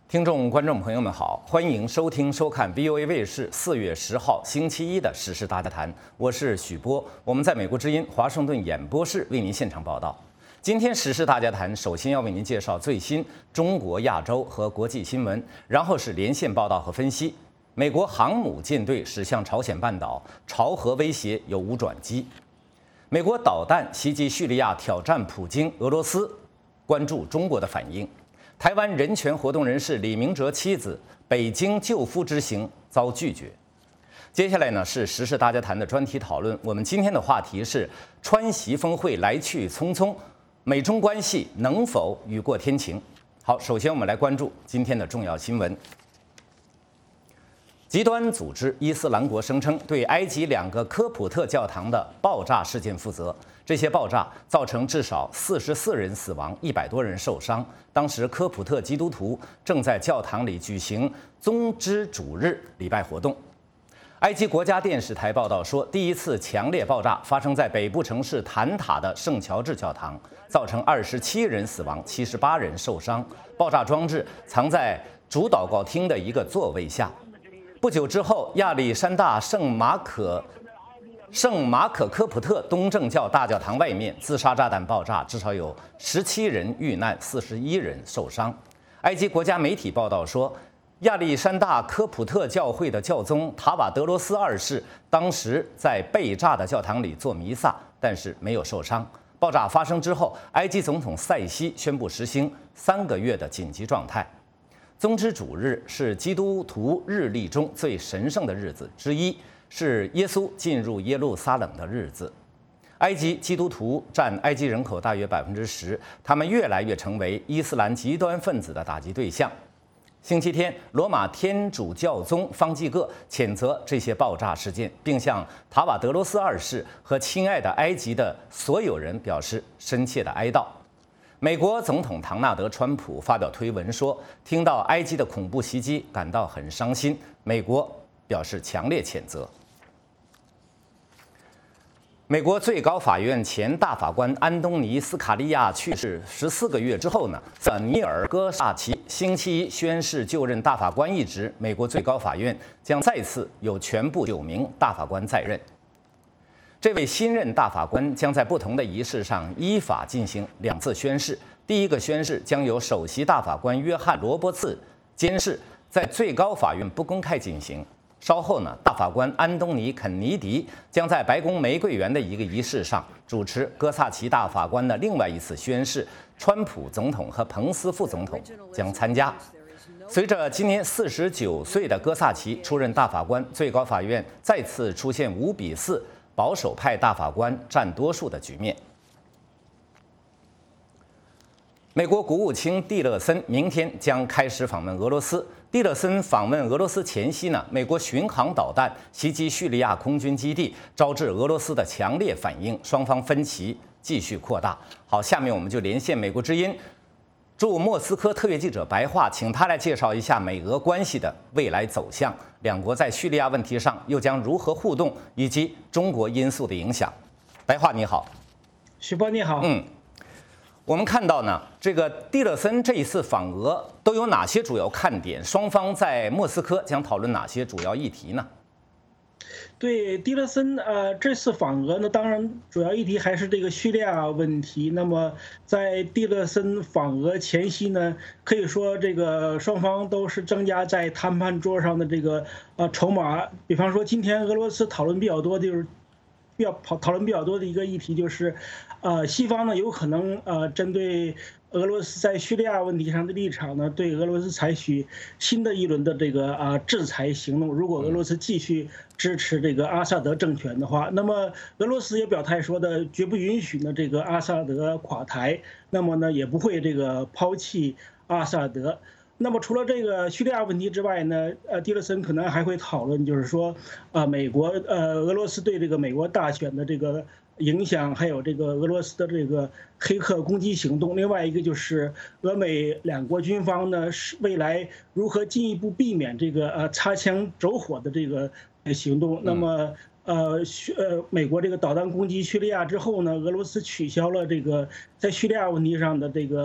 听众、观众朋友们好，欢迎收听、收看 VOA 卫视4月10号星期一的《时事大家谈》，我是许波，我们在美国之音华盛顿演播室为您现场报道。今天《时事大家谈》首先要为您介绍最新中国、亚洲和国际新闻，然后是连线报道和分析。美国航母舰队驶向朝鲜半岛，朝核威胁有无转机。美国导弹袭击叙利亚，挑战普京，俄罗斯关注中国的反应。台湾人权活动人士李明哲妻子北京救夫之行遭拒绝。接下来呢是时事大家谈的专题讨论。我们今天的话题是川习峰会来去匆匆，美中关系能否雨过天晴？好，首先我们来关注今天的重要新闻。极端组织伊斯兰国声称对埃及2个科普特教堂的爆炸事件负责。这些爆炸造成至少44人死亡，100多人受伤。当时科普特基督徒正在教堂里举行宗之主日礼拜活动。埃及国家电视台报道说，第一次强烈爆炸发生在北部城市坦塔的圣乔治教堂，造成27人死亡，78人受伤。爆炸装置藏在主祷告厅的一个座位下。不久之后，亚历山大圣马可科普特东正教大教堂外面自杀炸弹爆炸，至少有17人遇难，41人受伤。埃及国家媒体报道说，亚历山大科普特教会的教宗塔瓦德罗斯2世当时在被炸的教堂里做弥撒，但是没有受伤。爆炸发生之后，埃及总统塞西宣布实行3个月的紧急状态。宗之主日是基督徒日历中最神圣的日子之一，是耶稣进入耶路撒冷的日子。埃及基督徒占埃及人口大约10%，他们越来越成为伊斯兰极端分子的打击对象。星期天，罗马天主教宗方济各谴责这些爆炸事件，并向塔瓦德罗斯2世和亲爱的埃及的所有人表示深切的哀悼。美国总统唐纳德·川普发表推文说，听到埃及的恐怖袭击感到很伤心，美国表示强烈谴责。美国最高法院前大法官安东尼·斯卡利亚去世14个月之后呢，尼尔·戈萨奇星期一宣誓就任大法官一职。美国最高法院将再次有全部9名大法官在任。这位新任大法官将在不同的仪式上依法进行2次宣誓。第一个宣誓将由首席大法官约翰·罗伯茨监誓，在最高法院不公开进行。稍后呢，大法官安东尼·肯尼迪将在白宫玫瑰园的一个仪式上主持戈萨奇大法官的另外一次宣誓。川普总统和彭斯副总统将参加。随着今年49岁的戈萨奇出任大法官，最高法院再次出现5-4。保守派大法官占多数的局面。美国国务卿蒂勒森明天将开始访问俄罗斯。蒂勒森访问俄罗斯前夕呢，美国巡航导弹袭击叙利亚空军基地，招致俄罗斯的强烈反应，双方分歧继续扩大。好，下面我们就连线美国之音驻莫斯科特约记者白桦，请他来介绍一下美俄关系的未来走向，两国在叙利亚问题上又将如何互动，以及中国因素的影响。白桦你好。 许波你好。 我们看到呢，这个蒂勒森这一次访俄都有哪些主要看点？双方在莫斯科将讨论哪些主要议题呢？ 对，蒂勒森这次访俄呢，当然主要议题还是这个叙利亚问题。那么在蒂勒森访俄前夕呢，可以说这个双方都是增加在谈判桌上的这个筹码。比方说，今天俄罗斯讨论比较多的就是讨论比较多的一个议题就是，西方呢有可能针对俄罗斯在叙利亚问题上的立场呢，对俄罗斯采取新的一轮的这个制裁行动。如果俄罗斯继续支持这个阿萨德政权的话，那么俄罗斯也表态说的绝不允许呢这个阿萨德垮台，那么呢也不会这个抛弃阿萨德。那么除了这个叙利亚问题之外呢，蒂勒森可能还会讨论，就是说，俄罗斯对这个美国大选的这个影响，还有这个俄罗斯的这个黑客攻击行动。另外一个就是俄美两国军方呢，是未来如何进一步避免这个擦枪走火的这个行动。那么美国这个导弹攻击叙利亚之后呢，俄罗斯取消了这个在叙利亚问题上的这个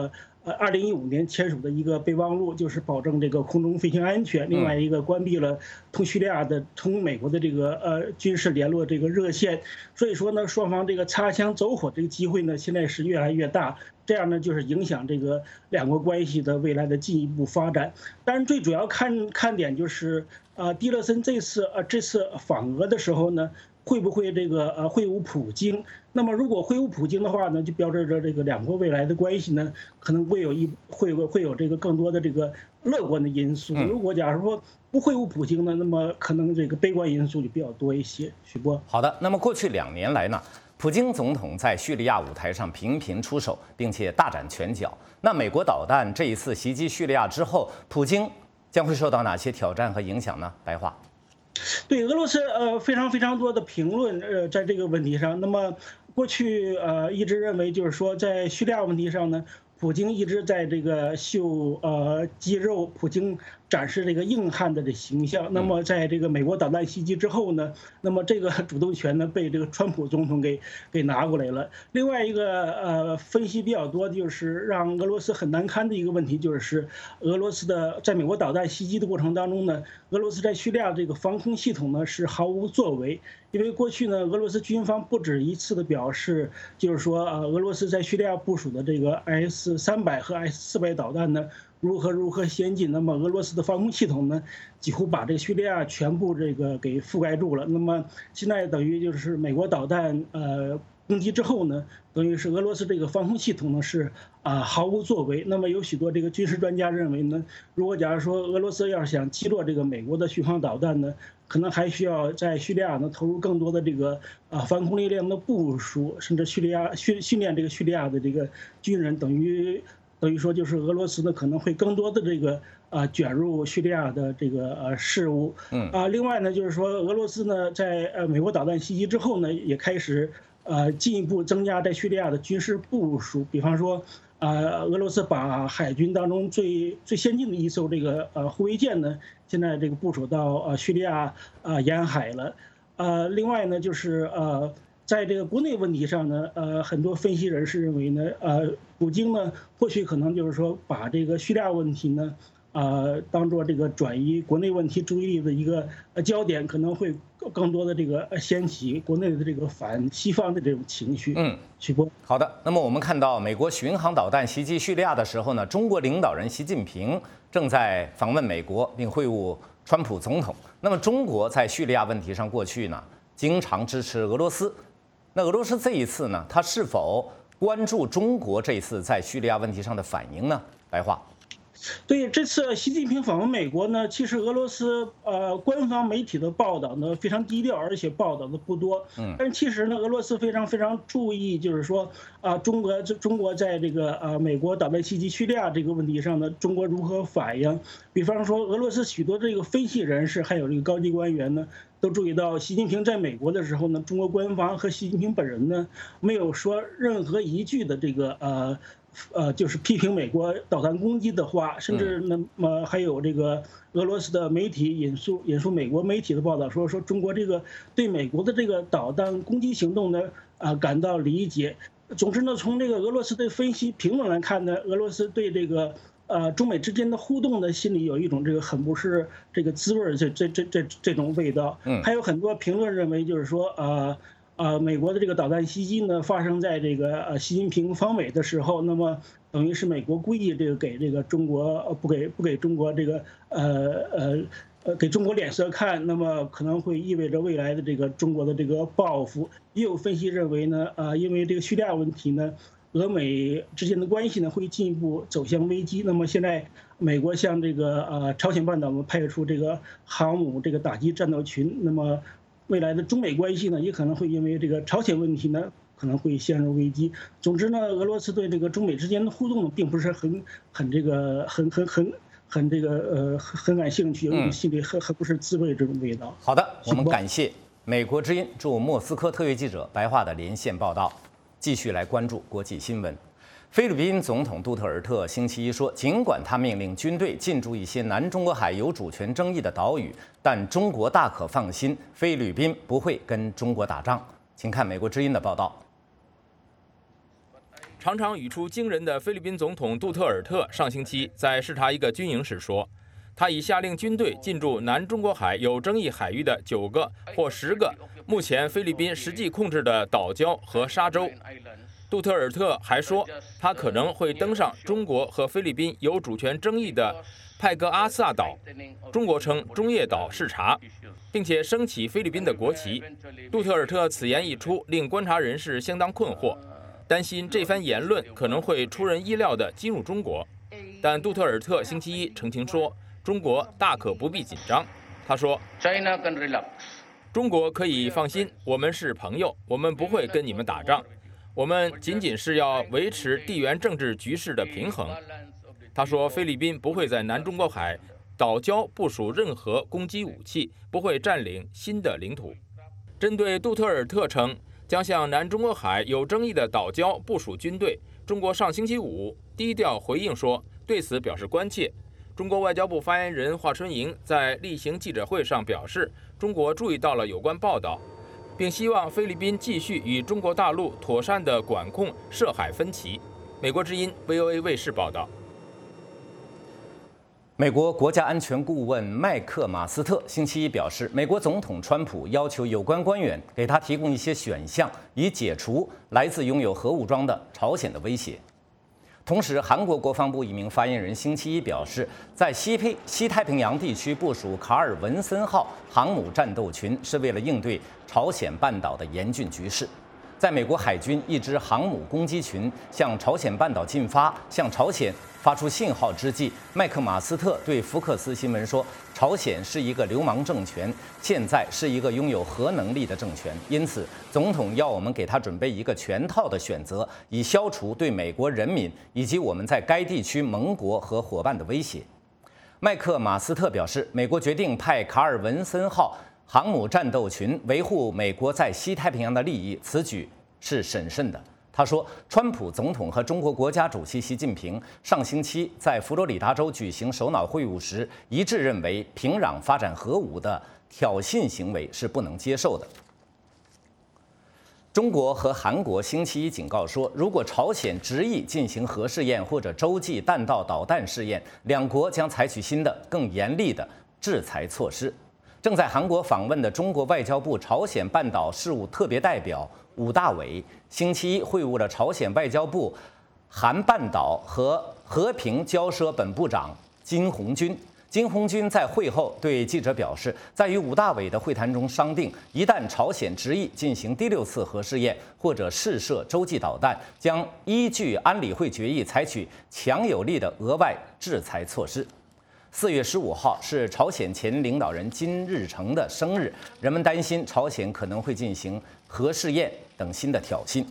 2015年签署的一个备忘录，就是保证这个空中飞行安全。另外一个关闭了同叙利亚的、同美国的这个军事联络这个热线。所以说呢，双方这个擦枪走火这个机会呢，现在是越来越大。这样呢，就是影响这个两国关系的未来的进一步发展。当然，最主要看点就是蒂勒森这次访俄的时候呢，会不会这个会晤普京？那么如果会晤普京的话呢，就标志着这个两国未来的关系呢，可能会有这个更多的这个乐观的因素。如果假如说不会晤普京呢，那么可能这个悲观因素就比较多一些。许波， 好的。那么过去2年来呢，普京总统在叙利亚舞台上频频出手，并且大展拳脚。那美国导弹这一次袭击叙利亚之后，普京将会受到哪些挑战和影响呢？白话。 对俄罗斯非常多的评论在这个问题上。那么过去一直认为就是说在叙利亚问题上呢，普京一直在这个秀肌肉，普京展示这个硬汉的形象。那么在这个美国导弹袭击之后呢，那么这个主动权呢被这个川普总统给拿过来了。另外一个分析比较多的就是让俄罗斯很难堪的一个问题，就是俄罗斯的在美国导弹袭击的过程当中呢，俄罗斯在叙利亚这个防空系统呢是毫无作为。因为过去呢，俄罗斯军方不止一次的表示，就是说俄罗斯在叙利亚部署的这个 S-300和 S-400导弹呢如何先进。那么俄罗斯的防空系统呢，几乎把这个叙利亚全部这个给覆盖住了。那么现在等于就是美国导弹攻击之后呢，等于是俄罗斯这个防空系统呢是毫无作为。那么有许多这个军事专家认为呢，如果假如说俄罗斯要是想击落这个美国的巡航导弹呢，可能还需要在叙利亚呢投入更多的这个防空力量的部署，甚至训练这个叙利亚的这个军人，等于说就是俄罗斯呢可能会更多的这个卷入叙利亚的这个事务。另外呢就是说俄罗斯呢在美国导弹袭击之后呢，也开始进一步增加在叙利亚的军事部署。比方说俄罗斯把海军当中最先进的一艘这个护卫舰呢，现在这个部署到叙利亚沿海了。另外呢就是在这个国内问题上呢，很多分析人士认为呢，普京呢或许可能就是说把这个叙利亚问题呢，当做这个转移国内问题注意力的一个焦点，可能会更多的这个掀起国内的这个反西方的这种情绪。许波， 好的。那么我们看到美国巡航导弹袭击叙利亚的时候呢，中国领导人习近平正在访问美国，并会晤川普总统。那么中国在叙利亚问题上过去呢，经常支持俄罗斯。那俄罗斯这一次呢，他是否关注中国这次在叙利亚问题上的反应呢？白话。 对，这次习近平访问美国呢，其实俄罗斯官方媒体的报道呢非常低调，而且报道的不多。但是其实呢，俄罗斯非常注意，就是说中国在这个美国导弹袭击叙利亚这个问题上呢，中国如何反应？比方说，俄罗斯许多这个分析人士还有这个高级官员呢，都注意到习近平在美国的时候呢，中国官方和习近平本人呢没有说任何一句的这个就是批评美国导弹攻击的话，甚至那么还有这个俄罗斯的媒体引述美国媒体的报道说中国这个对美国的这个导弹攻击行动呢感到理解。总之呢，从这个俄罗斯的分析评论来看呢，俄罗斯对这个中美之间的互动呢，心里有一种这个很不是这个滋味，这种味道。还有很多评论认为就是说美国的这个导弹袭击呢，发生在这个习近平访美的时候，那么等于是美国故意这个给这个中国不给中国这个给中国脸色看，那么可能会意味着未来的这个中国的这个报复。也有分析认为呢，因为这个叙利亚问题呢，俄美之间的关系呢会进一步走向危机。那么现在美国向这个朝鲜半岛呢派出这个航母这个打击战斗群，那么未来的中美关系呢，也可能会因为这个朝鲜问题呢，可能会陷入危机。总之呢，俄罗斯对这个中美之间的互动呢，并不是很感兴趣，有一种心里很不是滋味这种味道。 好的，我们感谢美国之音驻莫斯科特约记者白桦的连线报道。继续来关注国际新闻。菲律宾总统杜特尔特星期一说，尽管他命令军队进驻一些南中国海有主权争议的岛屿，但中国大可放心，菲律宾不会跟中国打仗。请看美国之音的报道。 常常语出惊人的菲律宾总统杜特尔特上星期在视察一个军营时说，他已下令军队进驻南中国海有争议海域的9个或10个目前菲律宾实际控制的岛礁和沙洲。杜特尔特还说，他可能会登上中国和菲律宾有主权争议的派戈阿萨岛，中国称中业岛视察，并且升起菲律宾的国旗。杜特尔特此言一出，令观察人士相当困惑，担心这番言论可能会出人意料地激怒中国。但杜特尔特星期一澄清说，中国大可不必紧张。他说，中国可以放心，我们是朋友，我们不会跟你们打仗，我们仅仅是要维持地缘政治局势的平衡。他说，菲律宾不会在南中国海岛礁部署任何攻击武器，不会占领新的领土。针对杜特尔特称将向南中国海有争议的岛礁部署军队，中国上星期五低调回应说，对此表示关切。中国外交部发言人华春莹在例行记者会上表示，中国注意到了有关报道，并希望菲律宾继续与中国大陆妥善地管控涉海分歧。美国之音 VOA 卫视报道。 美国国家安全顾问麦克马斯特星期一表示，美国总统川普要求有关官员给他提供一些选项，以解除来自拥有核武装的朝鲜的威胁。同时，韩国国防部一名发言人星期一表示，在西太平洋地区部署卡尔文森号航母战斗群是为了应对朝鲜半岛的严峻局势。在美国海军一支航母攻击群向朝鲜半岛进发，向朝鲜发出信号之际，麦克马斯特对福克斯新闻说，朝鲜是一个流氓政权，现在是一个拥有核能力的政权，因此总统要我们给他准备一个全套的选择，以消除对美国人民以及我们在该地区盟国和伙伴的威胁。麦克马斯特表示，美国决定派卡尔文森号航母战斗群维护美国在西太平洋的利益，此举是审慎的。他说，川普总统和中国国家主席习近平上星期在佛罗里达州举行首脑会晤时，一致认为平壤发展核武的挑衅行为是不能接受的。中国和韩国星期一警告说，如果朝鲜执意进行核试验或者洲际弹道导弹试验，两国将采取新的、更严厉的制裁措施。正在韩国访问的中国外交部朝鲜半岛事务特别代表武大伟星期一会晤了朝鲜外交部韩半岛和和平交涉本部长金红军。金红军在会后对记者表示，在与武大伟的会谈中商定，一旦朝鲜执意进行第6次核试验或者试射洲际导弹，将依据安理会决议采取强有力的额外制裁措施。4月15号是朝鲜前领导人金日成的生日，人们担心朝鲜可能会进行核试验等新的挑衅。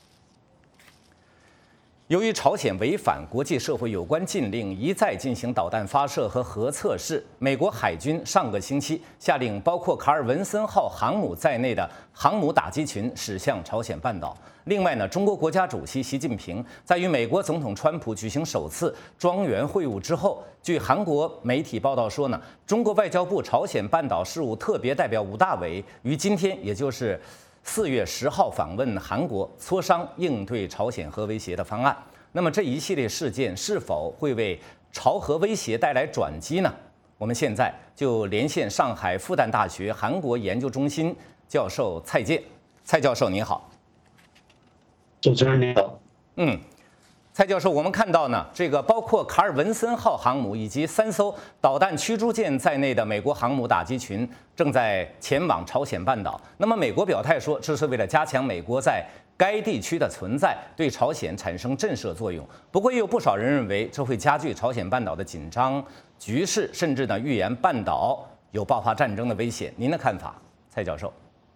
由于朝鲜违反国际社会有关禁令，一再进行导弹发射和核测试，美国海军上个星期下令包括卡尔文森号航母在内的航母打击群驶向朝鲜半岛。另外呢，中国国家主席习近平在与美国总统川普举行首次庄园会晤之后，据韩国媒体报道说呢，中国外交部朝鲜半岛事务特别代表武大伟于今天，也就是4月10号访问韩国，磋商应对朝鲜核威胁的方案。那么这一系列事件是否会为朝核威胁带来转机呢？我们现在就连线上海复旦大学韩国研究中心教授蔡健。蔡教授您好。 主持人您好。 蔡教授，我们看到呢，这个包括卡尔文森号航母以及3艘导弹驱逐舰在内的美国航母打击群正在前往朝鲜半岛。那么美国表态说，这是为了加强美国在该地区的存在，对朝鲜产生震慑作用。不过，也有不少人认为这会加剧朝鲜半岛的紧张局势，甚至呢预言半岛有爆发战争的危险。您的看法，蔡教授？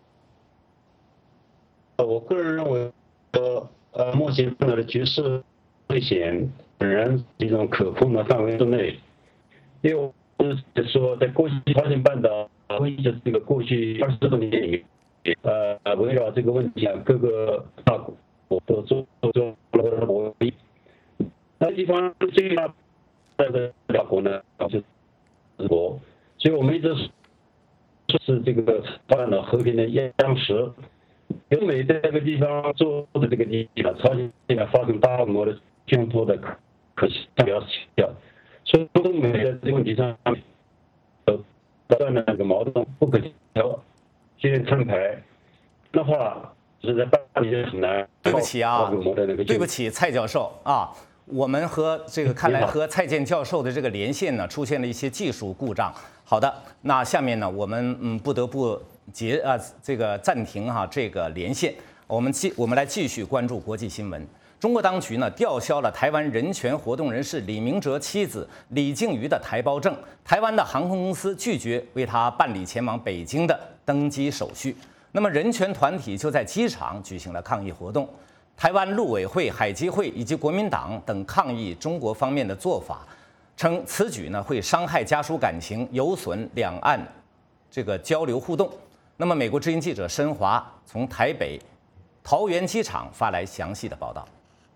我个人认为，目前半岛的局势危险仍然是一种可控的范围之内，因为我是说，在过去朝鲜半岛威胁这个过去20多年里，围绕这个问题啊，各个大国都做了博弈。那地方最大的大国呢，就是日国，所以我们一直是这个发展的和平的样石。 由美在这个地方做的这个地方，朝鲜发生大规模的冲突的可能性比较小，所以中美在这个问题上不断的那个矛盾不可调，现在摊牌的话，是在办理很难。 对不起啊，对不起，蔡教授啊。我们和看来和蔡健教授的这个连线呢，出现了一些技术故障。好的，那下面呢，我们不得不暂停这个连线。我们来继续关注国际新闻。中国当局呢吊销了台湾人权活动人士李明哲妻子李净瑜的台胞证，台湾的航空公司拒绝为他办理前往北京的登机手续。那么人权团体就在机场举行了抗议活动。台湾陆委会、海基会以及国民党等抗议中国方面的做法，称此举呢会伤害家属感情，有损两岸交流互动。那么，美国之音记者申华从台北桃园机场发来详细的报道。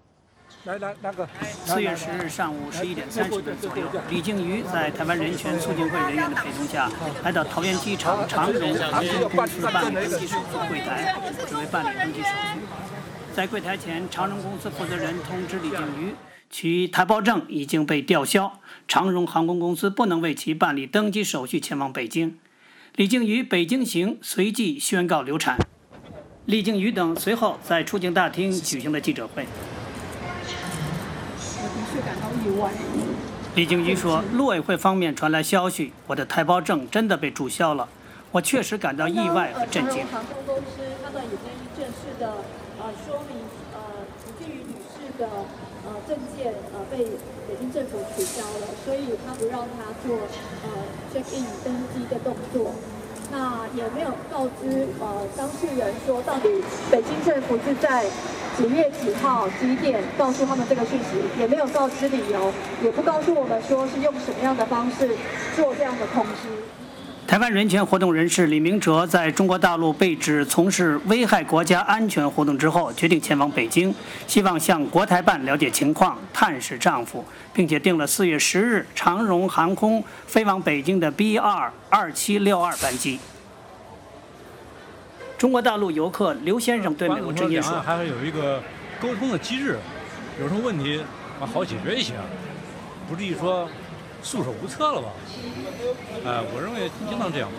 4月10日上午11点30分左右，李净瑜在台湾人权促进会人员的陪同下，来到桃园机场长荣航空公司办理登机手续柜台，准备办理登机手续。在柜台前，长荣公司负责人通知李净瑜，其台胞证已经被吊销，长荣航空公司不能为其办理登机手续前往北京。李净瑜北京行随即宣告流产。李净瑜等随后在出境大厅举行了记者会。 我的确感到意外。 李净瑜说，陆委会方面传来消息，我的台胞证真的被注销了，我确实感到意外和震惊。 航空公司他们已经正式的说明，李净瑜女士的证件被北京政府取消了，所以他不让她做check in 登机的动作。那也没有告知当事人说到底北京政府是在几月几号几点告诉他们这个讯息，也没有告知理由，也不告诉我们说是用什么样的方式做这样的通知。 台湾人权活动人士李明哲在中国大陆被指从事危害国家安全活动之后，决定前往北京，希望向国台办了解情况，探视丈夫，并且订了4月10日长荣航空飞往北京的 BR2762班机。中国大陆游客刘先生对美国之音说：“ 还会有一个沟通的机制，有什么问题好解决一些，不至于说束手无策了吧？我认为应当这样。”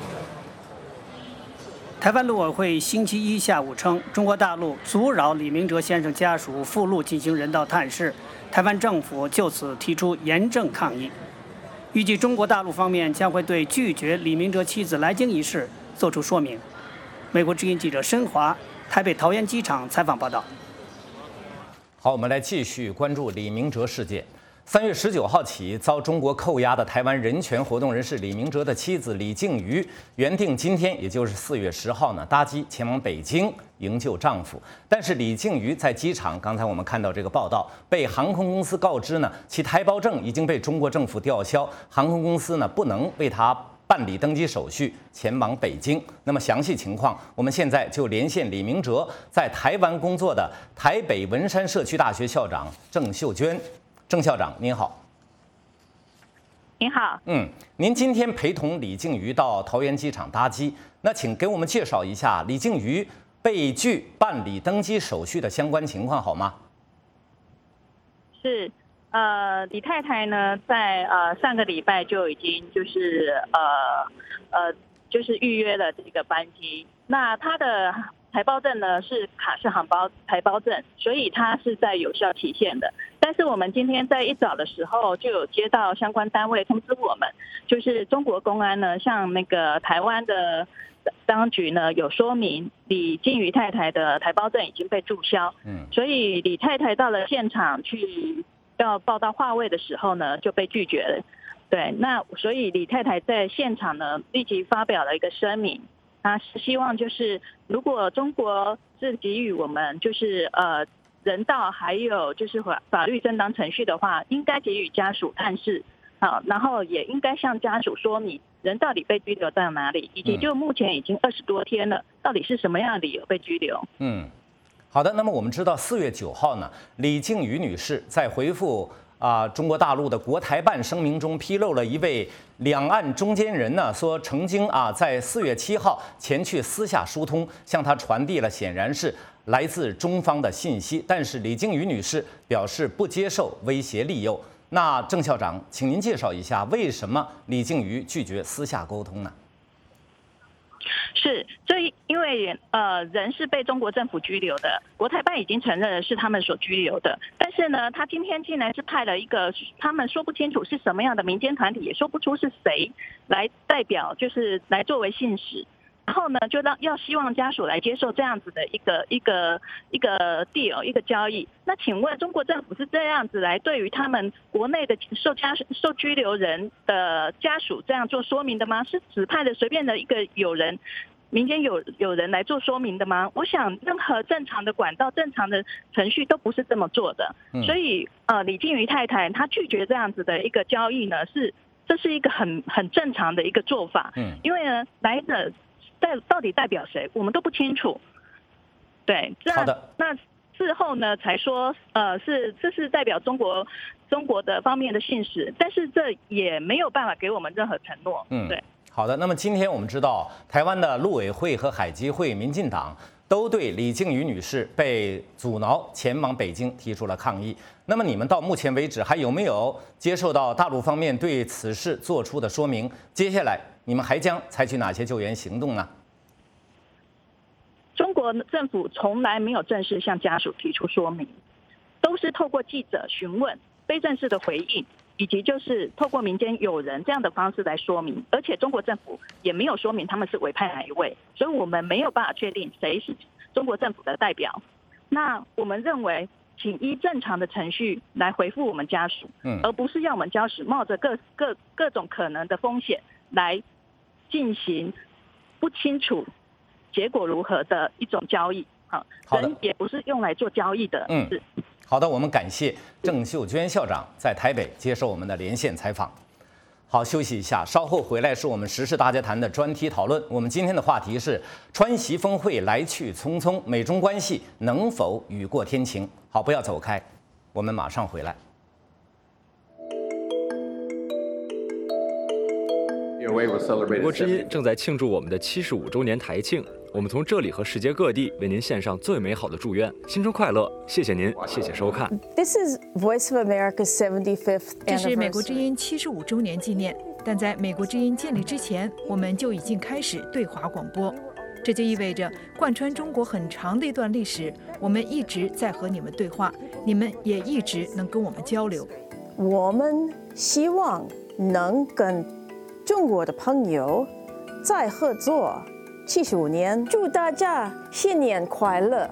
台湾陆委会星期一下午称，中国大陆阻扰李明哲先生家属赴陆进行人道探视，台湾政府就此提出严正抗议。预计中国大陆方面将会对拒绝李明哲妻子来京一事作出说明。美国之音记者申华，台北桃园机场采访报道。 好，我们来继续关注李明哲事件。3月19号起遭中国扣押的台湾人权活动人士李明哲的妻子李净瑜，原定今天，也就是4月10号呢，搭机前往北京营救丈夫。但是李净瑜在机场，刚才我们看到这个报道，被航空公司告知呢，其台胞证已经被中国政府吊销，航空公司呢不能为他办理登机手续前往北京。那么详细情况，我们现在就连线李明哲在台湾工作的台北文山社区大学校长郑秀娟。郑校长您好。 您好。 您今天陪同李净瑜到桃园机场搭机，那请给我们介绍一下李净瑜被拒办理登机手续的相关情况好吗？ 是，李太太呢，在上个礼拜就已经就是预约了这个班机。那她的台胞证呢是卡式航胞台胞证，所以它是在有效期限的。但是我们今天在一早的时候就有接到相关单位通知我们，就是中国公安呢向那个台湾的当局呢有说明李净瑜太太的台胞证已经被注销。所以李太太到了现场去要报到话位的时候呢就被拒绝了。对，那所以李太太在现场呢立即发表了一个声明。他是希望就是如果中国是给予我们就是人道还有就是法律正当程序的话，应该给予家属探视，然后也应该向家属说明人到底被拘留到哪里，以及就目前已经20多天了，到底是什么样的理由被拘留。 好的，那么我们知道4月9号呢，李净瑜女士在回复中国大陆的国台办声明中披露了一位两岸中间人呢，说曾经在4月7号前去私下疏通，向他传递了显然是来自中方的信息，但是李静瑜女士表示不接受威胁利诱。那郑校长，请您介绍一下为什么李静瑜拒绝私下沟通呢？ 是，因为人是被中国政府拘留的，国台办已经承认了是他们所拘留的，但是呢，他今天竟然是派了一个他们说不清楚是什么样的民间团体，也说不出是谁来代表，就是来作为信使。然后呢，就要希望家属来接受这样子的一个 deal 一个交易。那请问中国政府是这样子来对于他们国内的受拘留人的家属这样做说明的吗？是指派的随便的一个民间有人来做说明的吗？我想任何正常的管道、正常的程序都不是这么做的。所以李静瑜太太她拒绝这样子的一个交易呢，这是一个很正常的一个做法。因为呢来者到底代表谁，我们都不清楚。对，那事后呢才说，这是代表中国的方面的信使，但是这也没有办法给我们任何承诺。对。 好的，那么今天我们知道，台湾的陆委会和海基会、民进党都对李静瑜女士被阻挠前往北京提出了抗议。那么你们到目前为止还有没有接受到大陆方面对此事做出的说明？接下来你们还将采取哪些救援行动呢？ 中国政府从来没有正式向家属提出说明，都是透过记者询问、非正式的回应，以及就是透过民间友人这样的方式来说明。而且中国政府也没有说明他们是委派哪一位，所以我们没有办法确定谁是中国政府的代表。那我们认为，请依正常的程序来回复我们家属，而不是要我们家属冒着各种可能的风险来进行不清楚结果如何的一种交易。人也不是用来做交易的。 好的，我们感谢郑秀娟校长在台北接受我们的连线采访。好，休息一下，稍后回来是我们时事大家谈的专题讨论。我们今天的话题是川习峰会来去匆匆，美中关系能否雨过天晴？好，不要走开，我们马上回来。 美国之音正在庆祝我们的75周年台庆，我们从这里和世界各地为您献上最美好的祝愿，新春快乐！谢谢您，谢谢收看。 This is Voice of America's 75th anniversary. 这是美国之音75周年纪念，但在美国之音建立之前，我们就已经开始对华广播。这就意味着，贯穿中国很长的一段历史，我们一直在和你们对话，你们也一直能跟我们交流。 我们希望能跟中国的朋友再合作75年，祝大家新年快乐！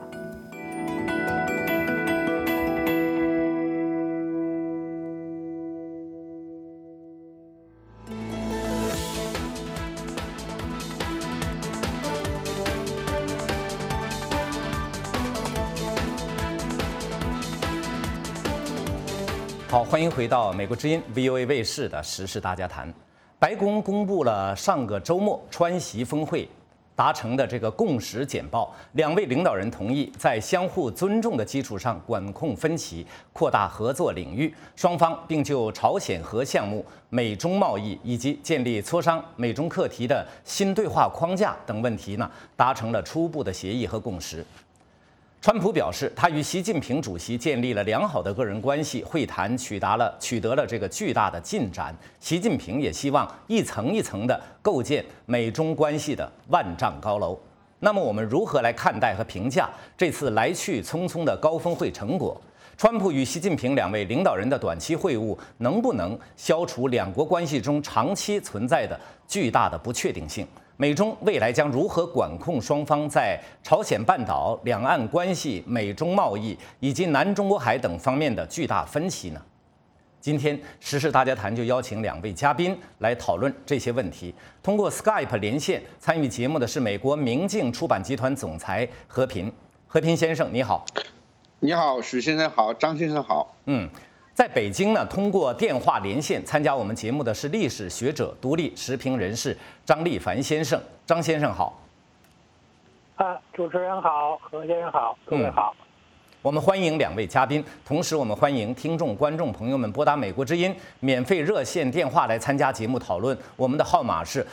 好，欢迎回到美国之音 VOA 卫视的时事大家谈。白宫公布了上个周末川习峰会达成的这个共识简报，两位领导人同意在相互尊重的基础上管控分歧，扩大合作领域。双方并就朝鲜核项目、美中贸易以及建立磋商美中课题的新对话框架等问题呢，达成了初步的协议和共识。川普表示，他与习近平主席建立了良好的个人关系，会谈取得了这个巨大的进展。习近平也希望一层一层地构建美中关系的万丈高楼。那么，我们如何来看待和评价这次来去匆匆的高峰会成果？川普与习近平两位领导人的短期会晤能不能消除两国关系中长期存在的巨大的不确定性？美中未来将如何管控双方在朝鲜半岛、两岸关系、美中贸易以及南中国海等方面的巨大分歧呢？今天时事大家谈就邀请两位嘉宾来讨论这些问题。通过 Skype 连线参与节目的是美国明镜出版集团总裁何平。何平先生，你好。 你好，许先生好，张先生好。 在北京呢，通过电话连线参加我们节目的是历史学者、独立时评人士张立凡先生。张先生好。 主持人好，何先生好，各位好。 我们欢迎2位嘉宾，同时我们欢迎听众、观众朋友们拨打美国之音免费热线电话来参加节目讨论。我们的号码是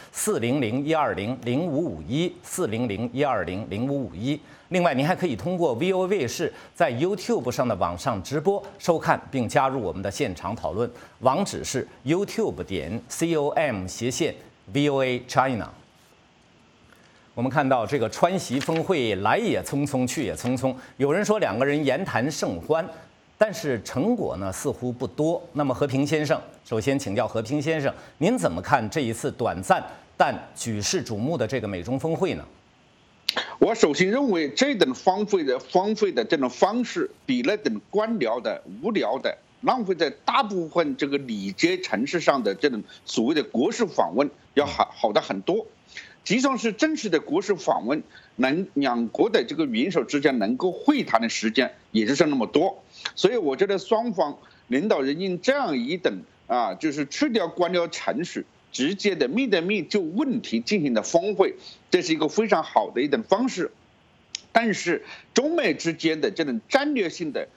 400-120-0551，400-120-0551。另外，您还可以通过 VOA 卫视在 YouTube 上的网上直播收看，并加入我们的现场讨论。网址是 YouTube.com/VOA China。我们看到这个川习峰会来也匆匆，去也匆匆。有人说2个人言谈甚欢，但是成果呢似乎不多。那么和平先生，首先请教和平先生，您怎么看这一次短暂但举世瞩目的这个美中峰会呢？ 我首先认为这种荒废的这种方式，比那种官僚的、无聊的、浪费在大部分这个礼节城市上的这种所谓的国事访问要好的很多。实际上是正式的国事访问，两国的这个元首之间能够会谈的时间也就是那么多，所以我觉得双方领导人用这样一种就是去掉官僚程序，直接的面对面就问题进行的峰会，这是一个非常好的一种方式。但是中美之间的这种战略性的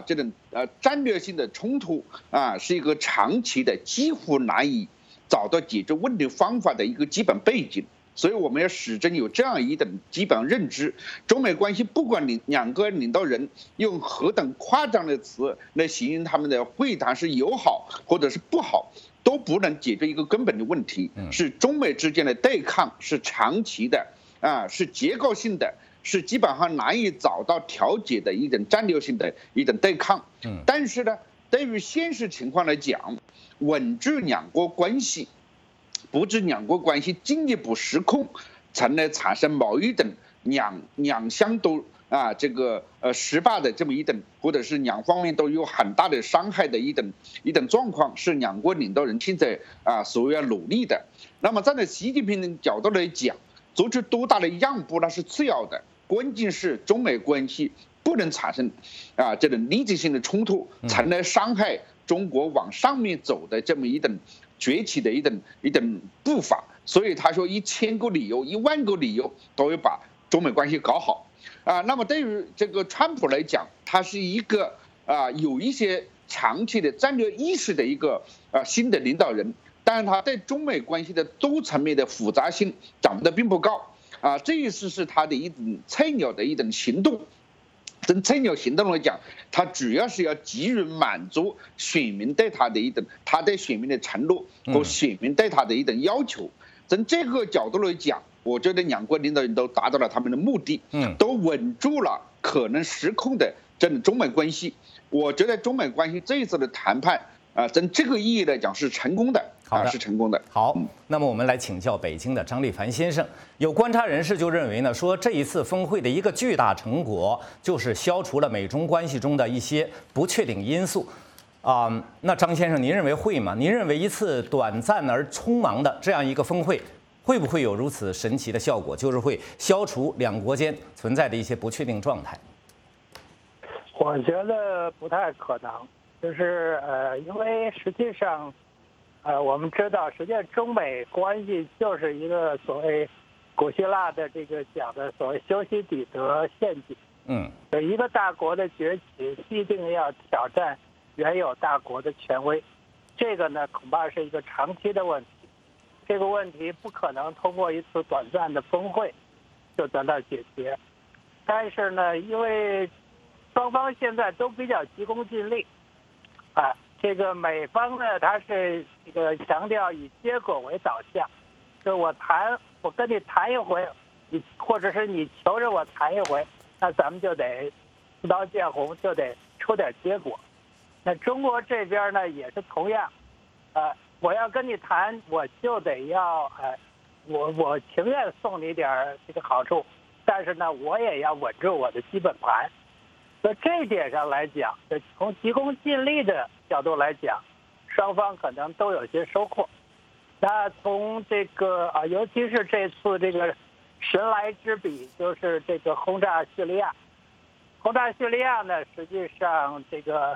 冲突是一个长期的几乎难以找到解决问题方法的一个基本背景。所以我们要始终有这样一种基本认知，中美关系不管两个领导人用何等夸张的词来形容他们的会谈是友好或者是不好，都不能解决一个根本的问题，是中美之间的对抗是长期的是结构性的，是基本上难以找到调解的一种战略性的一种对抗。但是呢，对于现实情况来讲，稳住两国关系，不致两国关系进一步失控，从而产生某一种两相都失败的这么一种，或者是两方面都有很大的伤害的一种状况，是两国领导人现在所要努力的。那么站在习近平的角度来讲，做出多大的让步那是次要的，关键是中美关系不能产生这种立即性的冲突，从而伤害中国往上面走的这么一种崛起的一种步伐。所以他说1000个理由、10000个理由都要把中美关系搞好那么对于这个川普来讲，他是一个有一些长期的战略意识的一个新的领导人，但是他对中美关系的多层面的复杂性掌握的并不高这一次是他的一种菜鸟的一种行动。从菜鸟行动来讲，他主要是要急于满足选民对他对选民的承诺和选民对他的一种要求。从这个角度来讲，我觉得两国领导人都达到了他们的目的，都稳住了可能失控的这种中美关系。我觉得中美关系这一次的谈判从这个意义来讲是成功的。是成功的。 好，那么我们来请教北京的张立凡先生。有观察人士就认为呢，说这一次峰会的一个巨大成果就是消除了美中关系中的一些不确定因素那张先生，您认为会吗？您认为一次短暂而匆忙的这样一个峰会，会不会有如此神奇的效果，就是会消除两国间存在的一些不确定状态？ 我觉得不太可能，就是因为实际上。我们知道，实际上中美关系就是一个所谓古希腊的这个讲的所谓修昔底德陷阱。有一个大国的崛起，必定要挑战原有大国的权威，这个呢恐怕是一个长期的问题。这个问题不可能通过一次短暂的峰会就得到解决。但是呢，因为双方现在都比较急功近利，这个美方呢，他是这个强调以结果为导向，就我跟你谈一回，或者是你求着我谈一回，那咱们就得刺刀见红，就得出点结果。那中国这边呢也是同样，我要跟你谈，我就得要我情愿送你点这个好处，但是呢，我也要稳住我的基本盘。所以这一点上来讲，从急功近利的角度来讲，双方可能都有些收获。那从这个尤其是这次这个神来之笔，就是这个轰炸叙利亚。轰炸叙利亚呢，实际上这个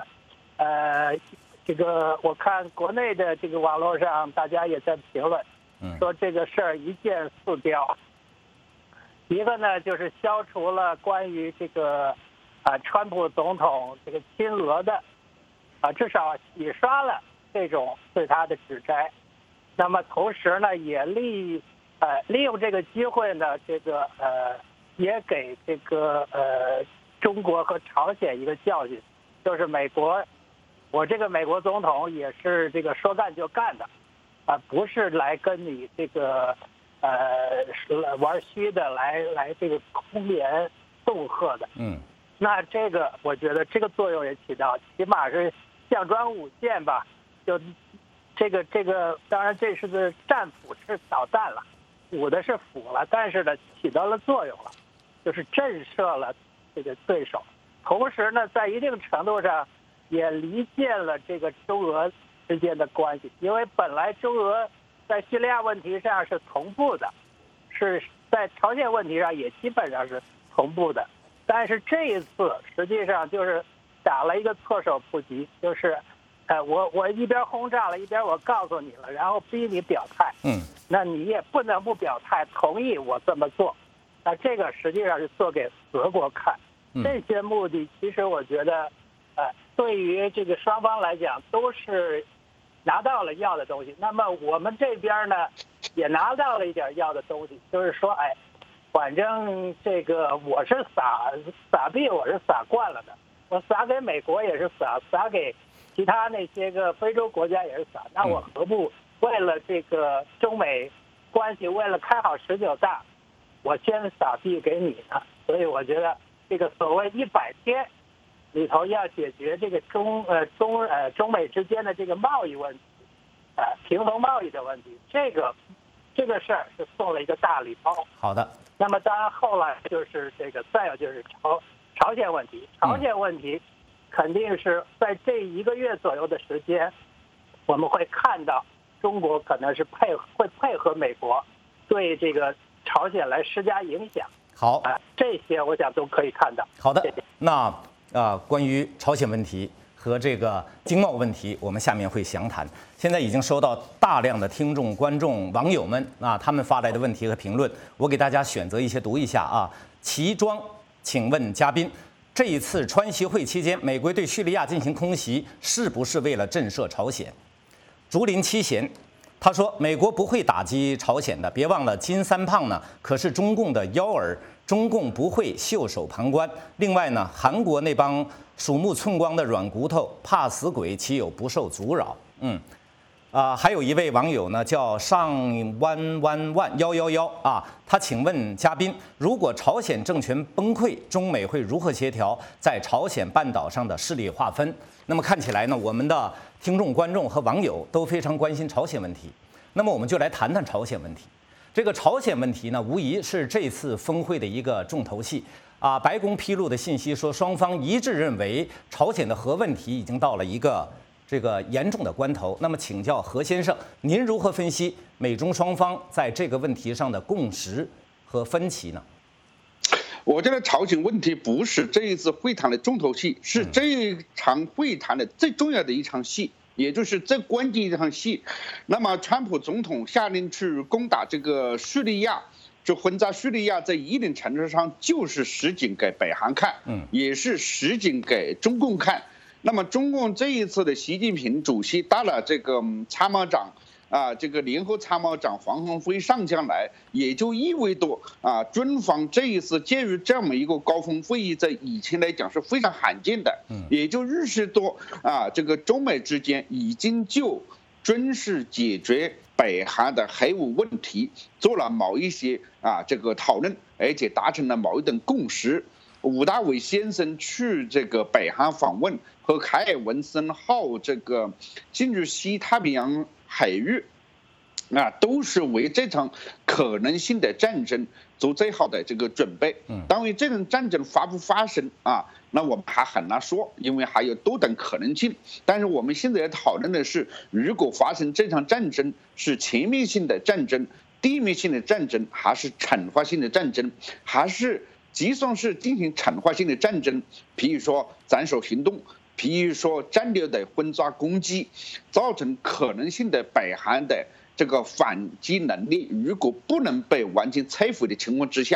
我看国内的这个网络上大家也在评论，说这个事儿一箭4雕。一个呢就是消除了关于这个川普总统这个亲俄的至少洗刷了这种对他的指摘。那么同时呢，也利用这个机会呢，也给中国和朝鲜一个教训，就是我这个美国总统也是说干就干的，不是来跟你玩虚的，来空言恫吓的。那我觉得这个作用也起到，起码是项庄舞剑吧。就当然这是个战斧是导弹了，舞的是斧了，但是呢起到了作用了，就是震慑了对手。同时呢，在一定程度上也离间了中俄之间的关系，因为本来中俄在叙利亚问题上是同步的，是在朝鲜问题上也基本上是同步的，但是这一次实际上就是打了一个措手不及，就是我一边轰炸了，一边我告诉你了，然后逼你表态，那你也不能不表态同意我这么做，那这个实际上是做给俄国看。这些目的其实我觉得对于双方来讲都是拿到了要的东西。那么我们这边呢也拿到了一点要的东西，就是说反正我是撒币，我是撒惯了的，我撒给美国也是撒给其他那些个非洲国家也是撒，那我何不为了中美关系，为了开好19大，我先撒币给你呢？所以我觉得所谓100天里头要解决中美之间的贸易问题，平衡贸易的问题，这个事儿是送了一个大礼包。 好的。 那么当然后来就是再有就是朝鲜问题，朝鲜问题肯定是在这1个月左右的时间，我们会看到中国可能是会配合美国对朝鲜来施加影响。 好， 这些我想都可以看到。 好的，谢谢。那关于朝鲜问题和经贸问题，我们下面会详谈。现在已经收到大量的听众、观众、网友们他们发来的问题和评论，我给大家选择一些读一下啊。齐庄，请问嘉宾，这一次川习会期间，美国对叙利亚进行空袭，是不是为了震慑朝鲜？竹林七贤，他说美国不会打击朝鲜的，别忘了金三胖呢可是中共的幺儿，中共不会袖手旁观。另外呢，韩国那帮鼠目寸光的软骨头，怕死鬼岂有不受阻扰？还有一位网友呢叫上111啊，他请问嘉宾，如果朝鲜政权崩溃，中美会如何协调在朝鲜半岛上的势力划分？那么看起来呢，我们的听众、观众和网友都非常关心朝鲜问题。那么我们就来谈谈朝鲜问题。这个朝鲜问题呢，无疑是这次峰会的一个重头戏啊。白宫披露的信息说，双方一致认为朝鲜的核问题已经到了一个严重的关头。那么请教何先生，您如何分析美中双方在这个问题上的共识和分歧呢？ 我觉得朝鲜问题不是这一次会谈的重头戏，是这一场会谈的最重要的一场戏，也就是最关键一场戏。那么川普总统下令去攻打叙利亚，就轰炸叙利亚，在一定程度上就是示警给北韩看，也是示警给中共看。那么中共这一次的习近平主席带了参谋长联合参谋长黄宏辉上将来，也就意味着中方这一次介入这么一个高峰会议，在以前来讲是非常罕见的，也就预示着中美之间已经就军事解决北韩的核武问题做了某一些讨论，而且达成了某一种共识。伍大伟先生去北韩访问，和凯尔文森号进入西太平洋海域，都是为这场可能性的战争做最好的准备。当然，这种战争发不发生那我们还很难说，因为还有多种可能性。但是我们现在要讨论的是，如果发生这场战争，是全面性的战争、地面性的战争，还是惩罚性的战争，还是就算是进行惩罚性的战争，比如说斩首行动，比如说战略的轰炸攻击，造成可能性的北韩的反击能力如果不能被完全摧毁的情况之下，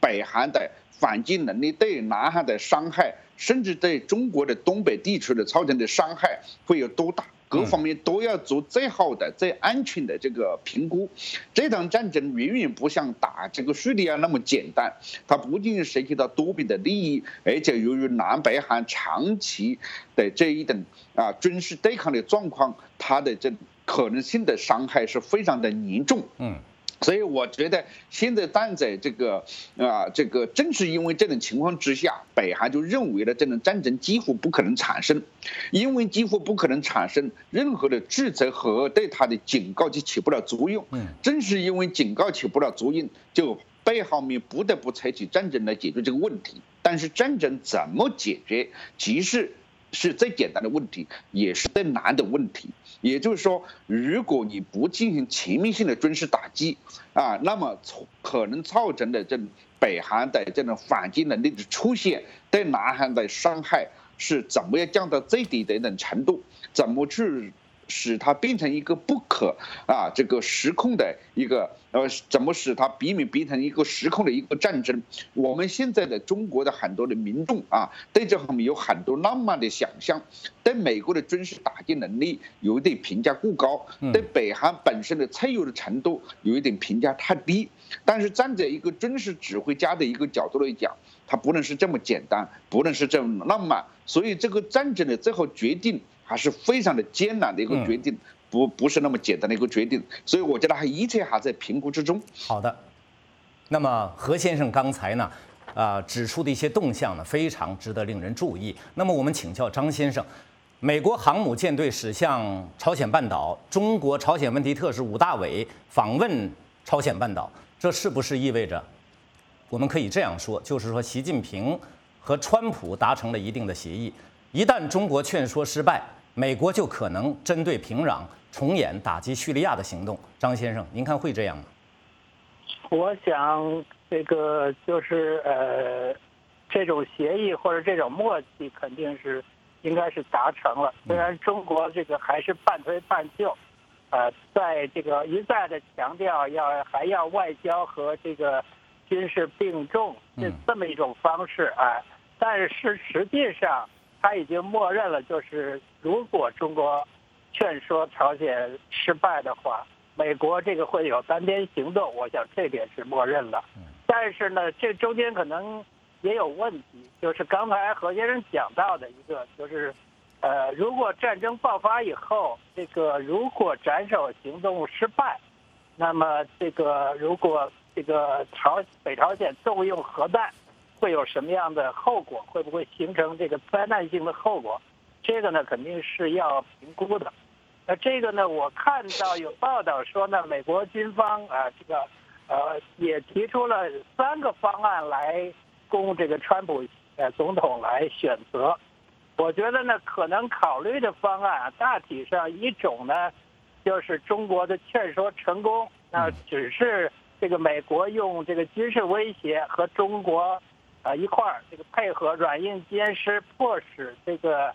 北韩的反击能力对南韩的伤害，甚至对中国的东北地区的造成的伤害会有多大？各方面都要做最好的、最安全的这个评估。这场战争远远不像打这个叙利亚那么简单，它不仅涉及到多边的利益，而且由于南北韩长期的这一种军事对抗的状况，它的这可能性的伤害是非常的严重。所以我觉得现在站在这个正是因为这种情况之下，北韩就认为了这种战争几乎不可能产生，因为几乎不可能产生，任何的制裁和对它的警告就起不了作用。正是因为警告起不了作用，就背后面不得不采取战争来解决这个问题。但是战争怎么解决，即使是最简单的问题，也是最难的问题。也就是说，如果你不进行全面性的军事打击那么可能造成的这种北韩的这种反击能力的出现，对南韩的伤害是怎么样降到最低的一种程度？怎么去使它变成一个不可这个失控的一个怎么使它避免变成一个失控的一个战争？我们现在的中国的很多的民众对这方面有很多浪漫的想象，对美国的军事打击能力有一点评价过高，对北韩本身的脆弱的程度有一点评价太低。但是站在一个军事指挥家的一个角度来讲，它不能是这么简单，不能是这么浪漫。所以这个战争的最后决定还是非常的艰难的一个决定，不是那么简单的一个决定。所以我觉得一切还在评估之中。 好的，那么何先生刚才呢，指出的一些动向呢，非常值得令人注意。那么我们请教张先生，美国航母舰队驶向朝鲜半岛，中国朝鲜问题特使武大伟访问朝鲜半岛，这是不是意味着，我们可以这样说，就是说习近平和川普达成了一定的协议，一旦中国劝说失败，美国就可能针对平壤重演打击叙利亚的行动。张先生，您看会这样吗？ 我想这个就是这种协议或者这种默契肯定是应该是达成了。虽然中国这个还是半推半就，在这个一再的强调还要外交和这个军事并重这么一种方式但是实际上他已经默认了，就是如果中国劝说朝鲜失败的话，美国这个会有单边行动，我想这点是默认了。但是呢，这中间可能也有问题，就是刚才何先生讲到的一个，就是如果战争爆发以后，这个如果斩首行动失败，那么这个如果这个北朝鲜动用核弹，会有什么样的后果？会不会形成这个灾难性的后果？这个呢，肯定是要评估的。那这个呢，我看到有报道说呢，美国军方也提出了3个方案来供这个川普总统来选择。我觉得呢，可能考虑的方案大体上一种呢，就是中国的劝说成功，那只是这个美国用这个军事威胁和中国一块儿这个配合软硬兼施，迫使这个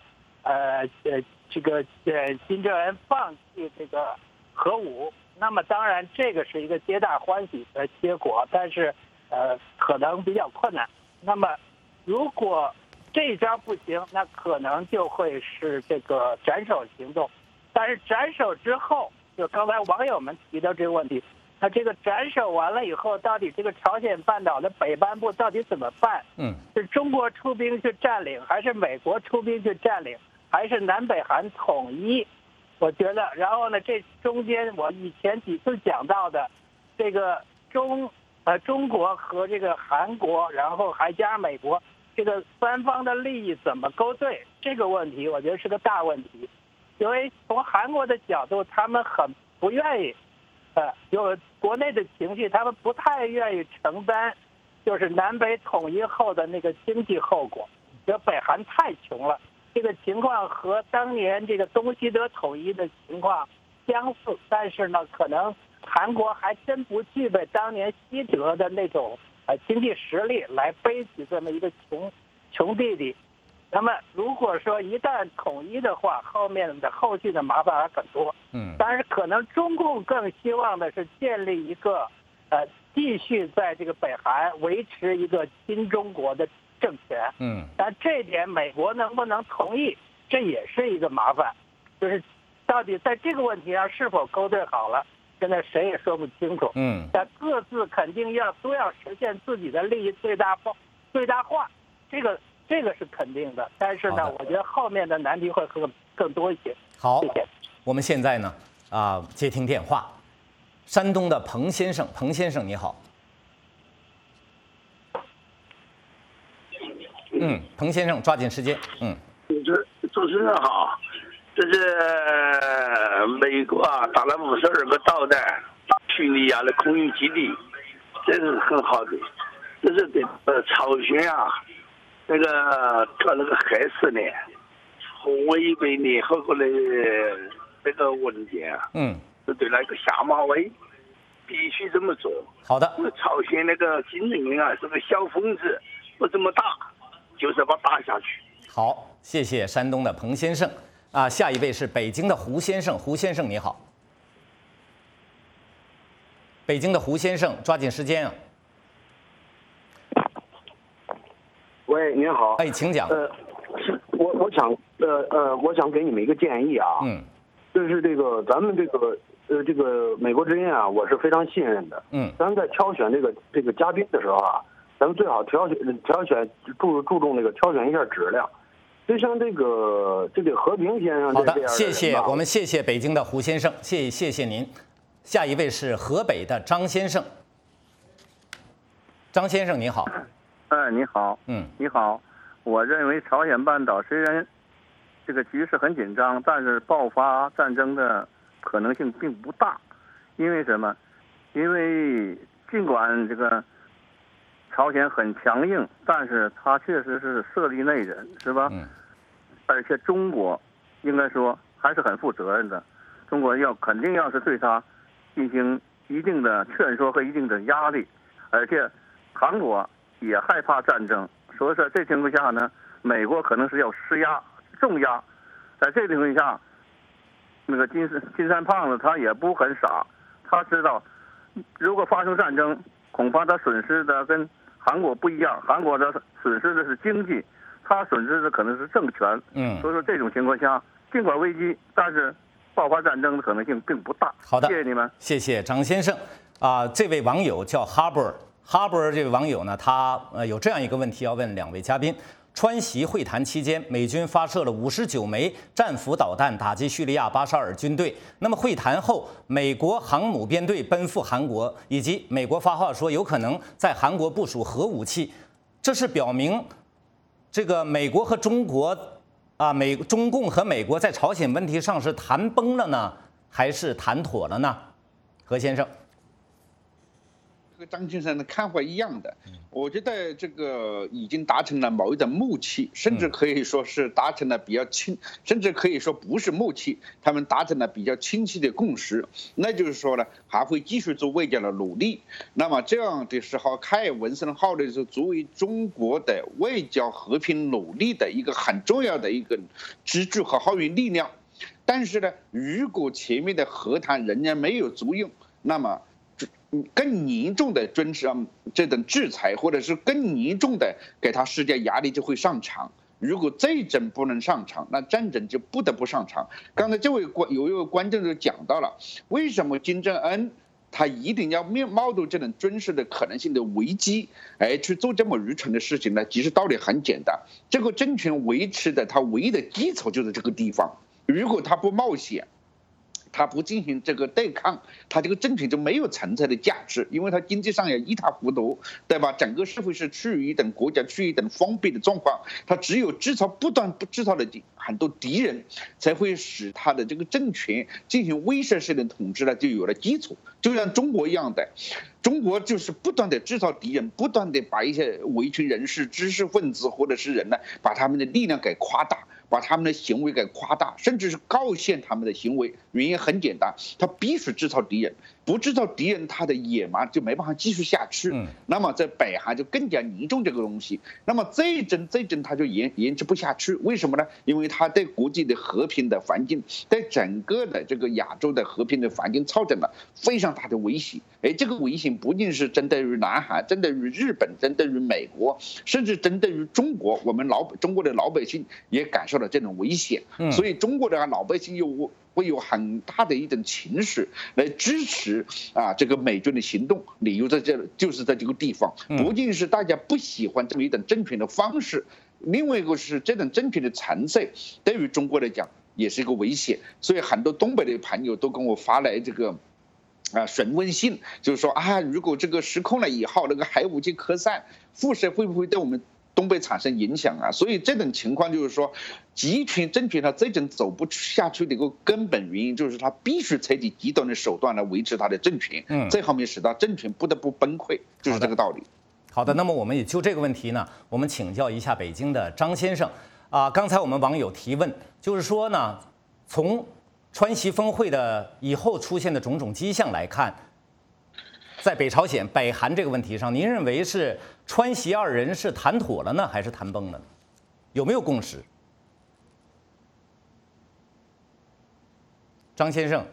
金正恩放弃这个核武。那么当然这个是一个皆大欢喜的结果，但是可能比较困难。那么如果这一招不行，那可能就会是这个斩首行动。但是斩首之后，就刚才网友们提到这个问题，那这个斩首完了以后，到底这个朝鲜半岛的北半部到底怎么办？是中国出兵去占领，还是美国出兵去占领，还是南北韩统一？我觉得，然后呢，这中间我以前几次讲到的，这个中国和这个韩国，然后还加上美国，这个3方的利益怎么勾兑？这个问题我觉得是个大问题，因为从韩国的角度，他们很不愿意，有国内的情绪，他们不太愿意承担，就是南北统一后的那个经济后果。这北韩太穷了，这个情况和当年这个东西德统一的情况相似，但是呢，可能韩国还真不具备当年西德的那种经济实力来背起这么一个穷弟弟。那么如果说一旦统一的话，后续的麻烦还很多。但是可能中共更希望的是建立一个继续在这个北韩维持一个亲中国的政权。但这点美国能不能同意，这也是一个麻烦。就是到底在这个问题上是否勾兑好了，现在谁也说不清楚。但各自肯定都要实现自己的利益最大化，这个是肯定的。但是呢，我觉得后面的难题会更多一些。 好，我们现在呢接听电话，山东的彭先生，彭先生你好。彭先生抓紧时间。 主持人好，这是美国打了52个导弹叙利亚的空军基地，这是很好的。这是对朝鲜那个海事呢，违背联合国的这个文件是对那个下马威，必须这么做。 好的。 朝鲜那个金正恩是个小疯子，不这么打，就是把他打下去。 好，谢谢山东的彭先生下一位是北京的胡先生，胡先生你好。北京的胡先生，抓紧时间喂，您好。 请讲。 我想给你们一个建议啊。就是这个咱们这个美国之音我是非常信任的。咱们在挑选这个嘉宾的时候咱们最好挑选注重这个挑选一下质量。就像这个和平先生好的，谢谢，我们谢谢北京的胡先生，谢谢您。下一位是河北的张先生。张先生你好。 你好。你好。我认为朝鲜半岛虽然这个局势很紧张，但是爆发战争的可能性并不大。因为什么？因为尽管这个朝鲜很强硬，但是它确实是色厉内荏，是吧？而且中国应该说还是很负责任的，中国肯定要是对它进行一定的劝说和一定的压力，而且韩国也害怕战争，所以说这情况下呢，美国可能是要施压重压。在这情况下，那个金山胖子他也不很傻，他知道如果发生战争，恐怕他损失的跟韩国不一样，韩国的损失的是经济，他损失的可能是政权。所以说这种情况下，尽管危机，但是爆发战争的可能性并不大。 好的， 谢谢你们， 谢谢张先生。这位网友叫 Harbor 这位网友呢，他有这样一个问题要问两位嘉宾。川习会谈期间，美军发射了59枚战斧导弹打击叙利亚巴沙尔军队。那么会谈后，美国航母编队奔赴韩国，以及美国发话说有可能在韩国部署核武器，这是表明这个美国和中国中共和美国在朝鲜问题上是谈崩了呢，还是谈妥了呢？何先生。 和张先生的看法一样的，我觉得这个已经达成了某一种默契，甚至可以说是达成了比较甚至可以说不是默契，他们达成了比较清晰的共识。那就是说呢，还会继续做外交的努力。那么这样的时候，凯尔文森号呢是作为中国的外交和平努力的一个很重要的一个支柱和后援力量。但是呢，如果前面的和谈仍然没有作用，那么更严重的遵守这种制裁，或者是更严重的给他施加压力就会上场。如果这种不能上场，那战争就不得不上场。刚才有一位观众就讲到了，为什么金正恩他一定要冒着这种军事的可能性的危机，去做这么愚蠢的事情呢？其实道理很简单，这个政权维持的它唯一的基础就是这个地方。如果他不冒险，他不进行这个对抗，他这个政权就没有存在的价值，因为他经济上也一塌糊涂，对吧？整个社会是处于一种国家处于一种封闭的状况，他只有不断制造的很多敌人，才会使他的这个政权进行威慑式的统治呢，就有了基础。就像中国一样的，中国就是不断的制造敌人，不断的把一些维权人士、知识分子或者是人呢，把他们的力量给夸大，把他们的行为给夸大，甚至是告陷他们的行为。原因很简单，他必须制造敌人。 不知道敌人他的野蛮，就没办法继续下去。那么在北韩就更加凝重这个东西。那么这一阵他就延迟不下去，为什么呢？因为他对国际的和平的环境，对整个的这个亚洲的和平的环境造成了非常大的威胁。这个威胁不仅是针对于南韩，针对于日本，针对于美国，甚至针对于中国，我们中国的老百姓也感受到这种危险。所以中国的老百姓会有很大的一种情绪来支持这个美军的行动，理由就是在这个地方，不仅是大家不喜欢这么一种政权的方式，另外一个是这种政权的存在对于中国来讲也是一个危险。所以很多东北的朋友都跟我发来这个询问信，就是说如果这个失控了以后，那个核武器扩散，辐射会不会对我们东北产生影响啊？所以这种情况就是说，集权政权它这种走不下去的一个根本原因，就是它必须采取极端的手段来维持它的政权，这方面使到政权不得不崩溃，就是这个道理。 好的，那么我们也就这个问题呢，我们请教一下北京的张先生刚才我们网友提问，就是说呢，从川习峰会的以后出现的种种迹象来看，在北朝鲜、北韩这个问题上，您认为是川习二人是谈妥了呢，还是谈崩了呢？有没有共识？张先生。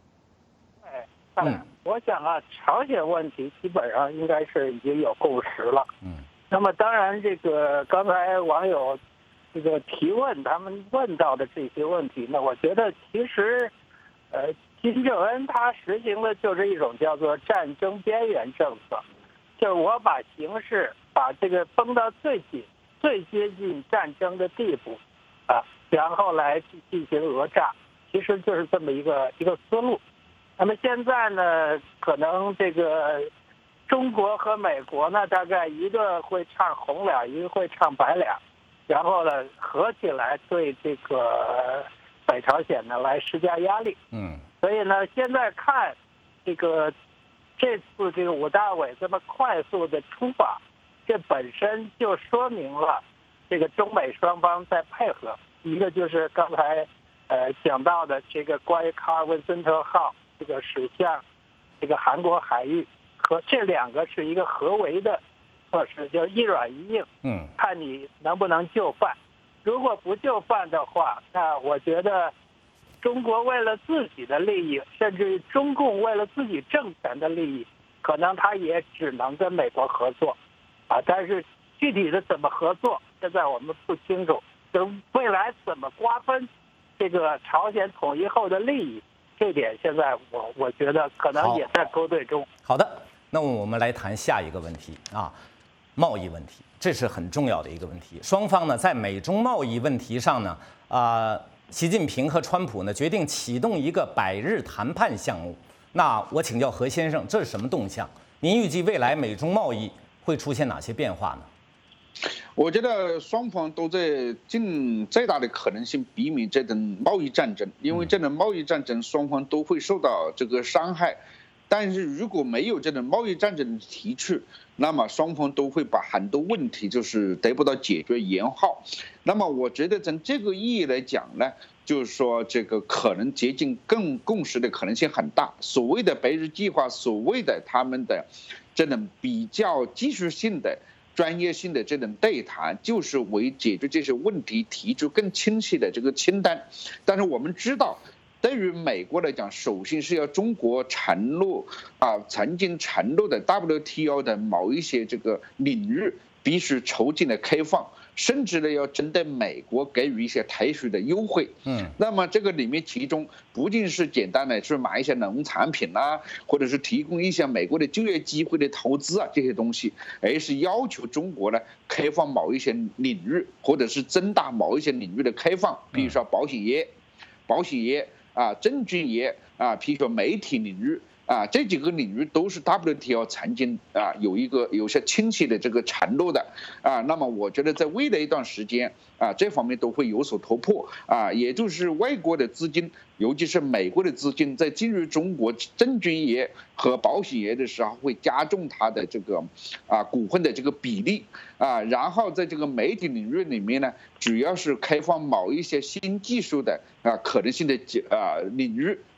我想朝鲜问题基本上应该是已经有共识了。那么当然，这个刚才网友这个提问，他们问到的这些问题呢，我觉得其实，金正恩他实行的就是一种叫做战争边缘政策，就是我把形势把这个绷到最紧、最接近战争的地步，然后来进行讹诈，其实就是这么一个思路。那么现在呢，可能这个中国和美国呢，大概一个会唱红脸，一个会唱白脸。然后呢，合起来对这个北朝鲜呢来施加压力。所以呢，现在看这次这个5大委这么快速的出访，这本身就说明了这个中美双方在配合。一个就是刚才讲到的这个关于卡尔文森特号这个驶向这个韩国海域，和这两个是一个合围的措施，就一软一硬，看你能不能就范。如果不就范的话，那我觉得中国为了自己的利益，甚至中共为了自己政权的利益，可能他也只能跟美国合作，但是具体的怎么合作，现在我们不清楚。就未来怎么瓜分这个朝鲜统一后的利益，这点现在我觉得可能也在勾兑中。 好的，那我们来谈下一个问题贸易问题，这是很重要的一个问题。双方呢，在美中贸易问题上呢，习近平和川普呢决定启动一个100日谈判项目。那我请教何先生，这是什么动向？您预计未来美中贸易会出现哪些变化呢？ 我觉得双方都在尽最大的可能性避免这种贸易战争，因为这种贸易战争双方都会受到这个伤害。但是如果没有这种贸易战争的提出，那么双方都会把很多问题就是得不到解决延后。那么我觉得从这个意义来讲呢，就是说这个可能接近共识的可能性很大。所谓的100日计划，所谓的他们的这种比较技术性的专业性的这种对谈，就是为解决这些问题提出更清晰的这个清单。但是我们知道，对于美国来讲，首先是要中国承诺曾经承诺的 WTO 的某一些这个领域必须促进的开放，甚至呢要针对美国给予一些特殊的优惠。那么这个里面其中不仅是简单的去买一些农产品或者是提供一些美国的就业机会的投资这些东西，而是要求中国呢开放某一些领域，或者是增大某一些领域的开放，比如说保险业、证券业譬如说媒体领域这几个领域都是 WTO 曾经有些清晰的这个承诺的那么我觉得在未来一段时间这方面都会有所突破也就是外国的资金，尤其是美国的资金，在进入中国证券业和保险业的时候，会加重它的这个股份的这个比例然后在这个媒体领域里面呢，主要是开放某一些新技术的可能性的领域，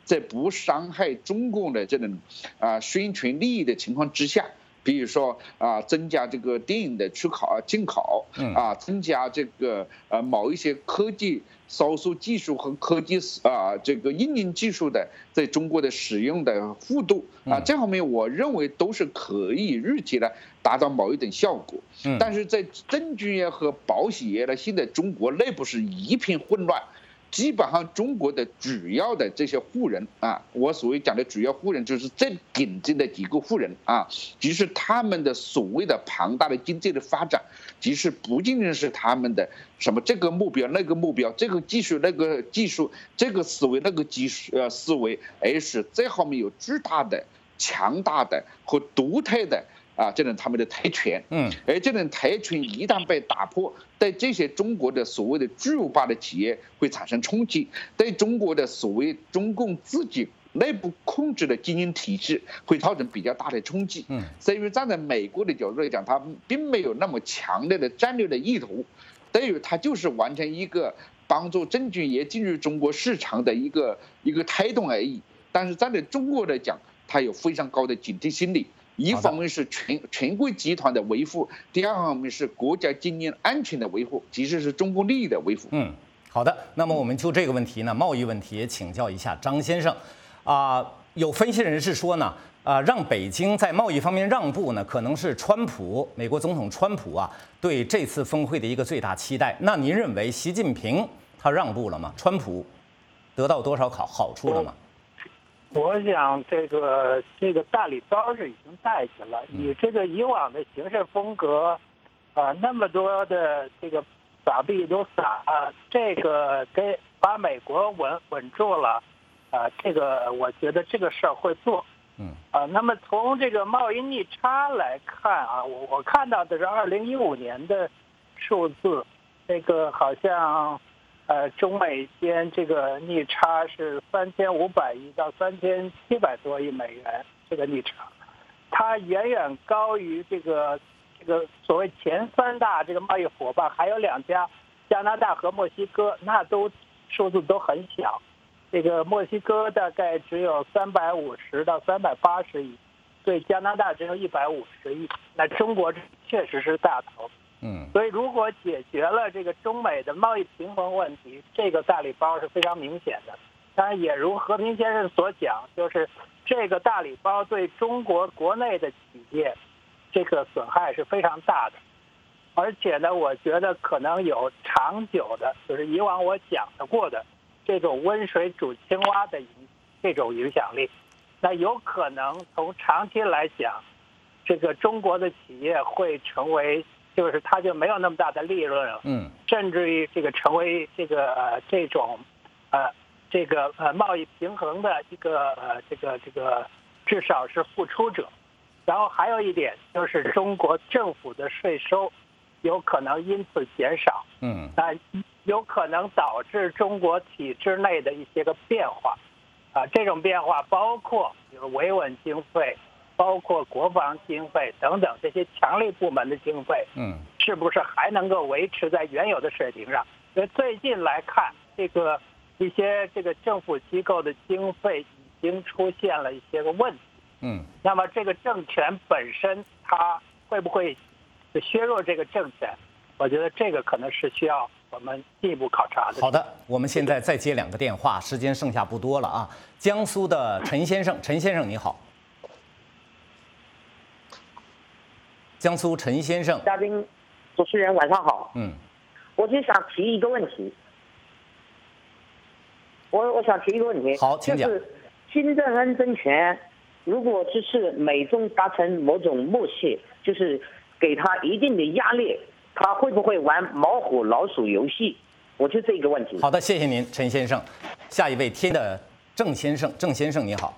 在不伤害中共的这种宣传利益的情况之下，比如说增加这个电影的进口增加这个某一些科技搜索技术和科技这个应用技术的在中国的使用的幅度这方面我认为都是可以预期的达到某一种效果。但是在证券业和保险业呢，现在中国内部是一片混乱。基本上中国的主要的这些富人我所谓讲的主要富人就是最顶尖的几个富人其实他们的所谓的庞大的经济的发展，其实不仅仅是他们的什么这个目标那个目标，这个技术那个技术，这个思维那个思维，而是这后面有巨大的、强大的和独特的。这种他们的特权，而这种特权一旦被打破，对这些中国的所谓的巨无霸的企业会产生冲击，对中国的所谓中共自己内部控制的经营体制会造成比较大的冲击。所以站在美国的角度来讲，它并没有那么强烈的战略的意图，对于它就是完成一个帮助证券业进入中国市场的一个推动而已。但是站在中国来讲，它有非常高的警惕心理。一方面是权贵集团的维护，第二方面是国家经营安全的维护，其实是中国利益的维护。 好的，那么我们就这个问题呢，贸易问题也请教一下张先生。有分析人士说呢，让北京在贸易方面让步呢，可能是美国总统川普对这次峰会的一个最大期待。那您认为习近平他让步了吗？川普得到多少好处了吗？ 我想这个大礼包是已经带去了，以这个以往的行事风格，那么多的这个撒币都撒，这个把美国稳住了，这个我觉得这个事儿会做。那么从这个贸易逆差来看我看到的是2015年的数字，这个好像。中美间这个逆差是3500亿到3700多亿美元，这个逆差，它远远高于这个所谓前3大这个贸易伙伴，还有2家加拿大和墨西哥，那都数字都很小。这个墨西哥大概只有350到380亿，对加拿大只有150亿，那中国确实是大头。所以如果解决了这个中美的贸易平衡问题，这个大礼包是非常明显的。当然也如和平先生所讲，就是这个大礼包对中国国内的企业这个损害是非常大的，而且呢我觉得可能有长久的，就是以往我讲过的这种温水煮青蛙的这种影响力。那有可能从长期来讲，这个中国的企业会成为就是它就没有那么大的利润了，甚至于这个成为这种贸易平衡的一个这个至少是付出者。然后还有一点就是中国政府的税收有可能因此减少，有可能导致中国体制内的一些个变化，这种变化包括比如维稳经费。包括国防经费等等这些强力部门的经费，是不是还能够维持在原有的水平上？所以最近来看，一些这个政府机构的经费已经出现了一些个问题。那么这个政权本身它会不会削弱这个政权？我觉得这个可能是需要我们进一步考察的。 好的，我们现在再接2个电话，时间剩下不多了江苏的陈先生，陈先生你好。江苏陈先生， 嘉宾、主持人晚上好。我就想提一个问题。我想提一个问题。 好，请讲。 就是金正恩政权如果就是美中达成某种默契，就是给他一定的压力，他会不会玩猫虎老鼠游戏？我就这个问题。 好的，谢谢您，陈先生。下一位听的郑先生，郑先生你好。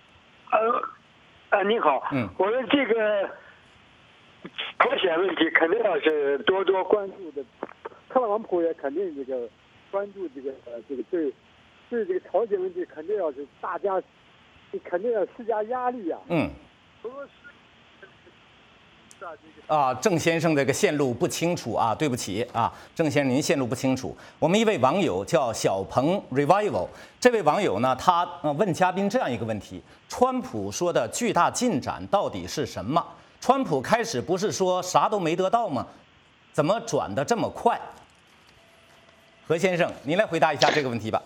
你好。我们这个。朝鲜问题肯定要是多关注的，特朗普也肯定这个关注对这个朝鲜问题肯定要是大家肯定要施加压力啊。 郑先生这个线路不清楚啊，对不起啊，郑先生您线路不清楚。我们一位网友叫小鹏 Revival， 这位网友呢，他问嘉宾这样一个问题：川普说的巨大进展到底是什么？川普开始不是说啥都没得到吗？怎么转得这么快？何先生，您来回答一下这个问题吧。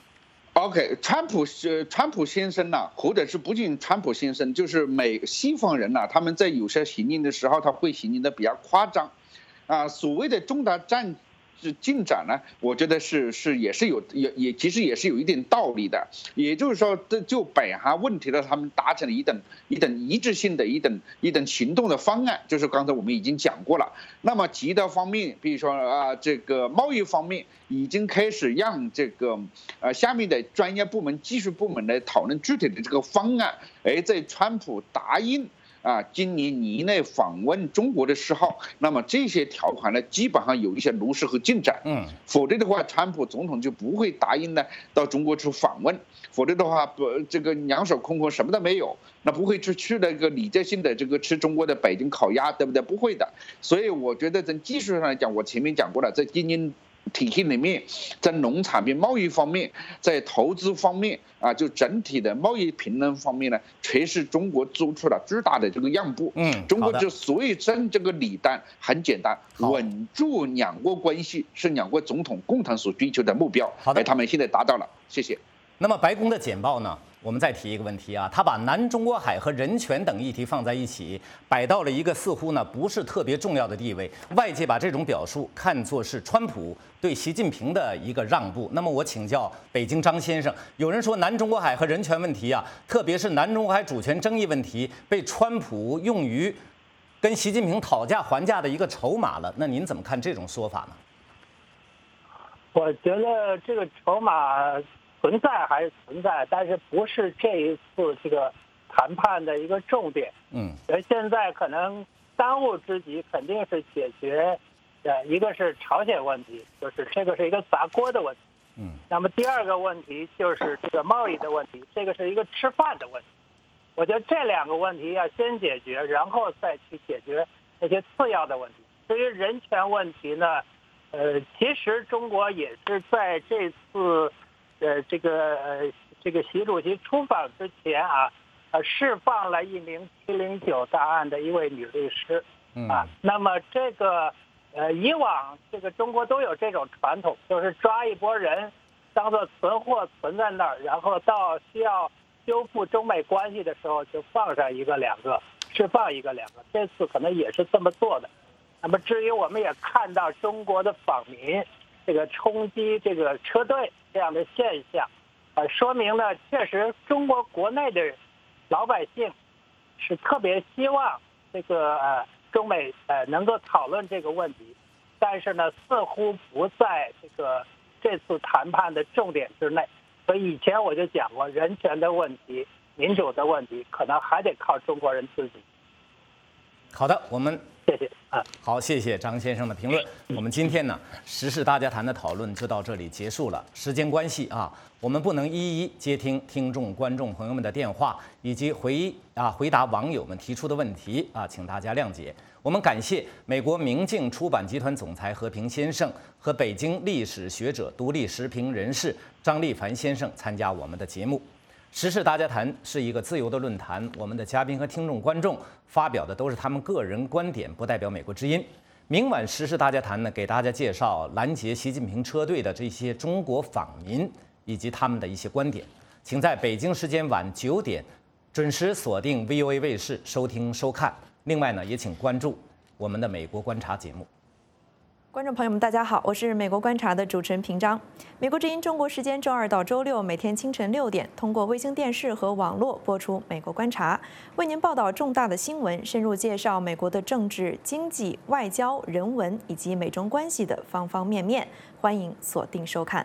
OK， 川普先生呢，或者是不仅川普先生，就是西方人呢，他们在有些行进的时候，他会行进的比较夸张，所谓的重大进展呢，我觉得也其实也是有一点道理的。也就是说，就北韩问题呢，他们达成了一等一致性的一等行动的方案，就是刚才我们已经讲过了。那么其他方面，比如说这个贸易方面，已经开始让这个下面的专业部门、技术部门来讨论具体的这个方案。而在川普答应今年年内访问中国的时候，那么这些条款呢，基本上有一些落实和进展。否则的话，川普总统就不会答应呢到中国去访问。否则的话，这个两手空空什么都没有，那不会去那个礼节性的这个吃中国的北京烤鸭，对不对？不会的。所以我觉得从技术上来讲，我前面讲过了，在经营体系里面，在农产品贸易方面，在投资方面就整体的贸易平衡方面呢，全是中国做出了巨大的这个让步。中国之所以争这个礼单，很简单，稳住两国关系是两国总统共同所追求的目标。而他们现在达到了。谢谢。 那么白宫的简报呢？我们再提一个问题他把南中国海和人权等议题放在一起，摆到了一个似乎呢不是特别重要的地位。外界把这种表述看作是川普对习近平的一个让步。那么我请教北京张先生，有人说南中国海和人权问题特别是南中国海主权争议问题，被川普用于跟习近平讨价还价的一个筹码了。那您怎么看这种说法呢？ 我觉得这个筹码存在还是存在，但是不是这一次这个谈判的一个重点。而现在可能当务之急肯定是解决，一个是朝鲜问题，就是这个是一个砸锅的问题。那么第二个问题就是这个贸易的问题，这个是一个吃饭的问题。我觉得这两个问题要先解决，然后再去解决那些次要的问题。至于人权问题呢，其实中国也是在这次这个习主席出访之前释放了一名709大案的一位女律师那么这个以往这个中国都有这种传统，就是抓一拨人当作存货存在那儿，然后到需要修复中美关系的时候就放上一个两个，释放一个两个。这次可能也是这么做的。那么至于我们也看到中国的访民这个冲击这个车队这样的现象，说明呢，确实中国国内的老百姓是特别希望这个中美能够讨论这个问题，但是呢，似乎不在这次谈判的重点之内。所以以前我就讲过，人权的问题、民主的问题，可能还得靠中国人自己。 好的，我们谢谢好，谢谢张先生的评论。我们今天呢，时事大家谈的讨论就到这里结束了。时间关系我们不能一一接听听众、观众朋友们的电话，以及回答网友们提出的问题请大家谅解。我们感谢美国明镜出版集团总裁何平先生和北京历史学者、独立时评人士张立凡先生参加我们的节目。时事大家谈是一个自由的论坛，我们的嘉宾和听众观众发表的都是他们个人观点，不代表美国之音。明晚时事大家谈呢，给大家介绍拦截习近平车队的这些中国访民以及他们的一些观点。请在北京时间晚9点准时锁定 VOA 卫视收听收看。另外呢，也请关注我们的美国观察节目。 观众朋友们，大家好，我是美国观察的主持人平章。美国之音中国时间周2到周6每天清晨6点，通过卫星电视和网络播出《美国观察》，为您报道重大的新闻，深入介绍美国的政治、经济、外交、人文以及美中关系的方方面面。欢迎锁定收看。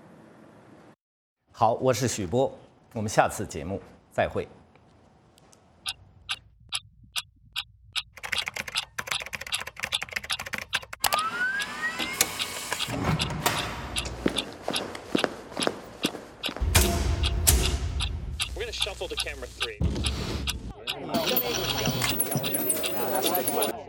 好，我是许波，我们下次节目再会。 Shuffle to camera 3. 了。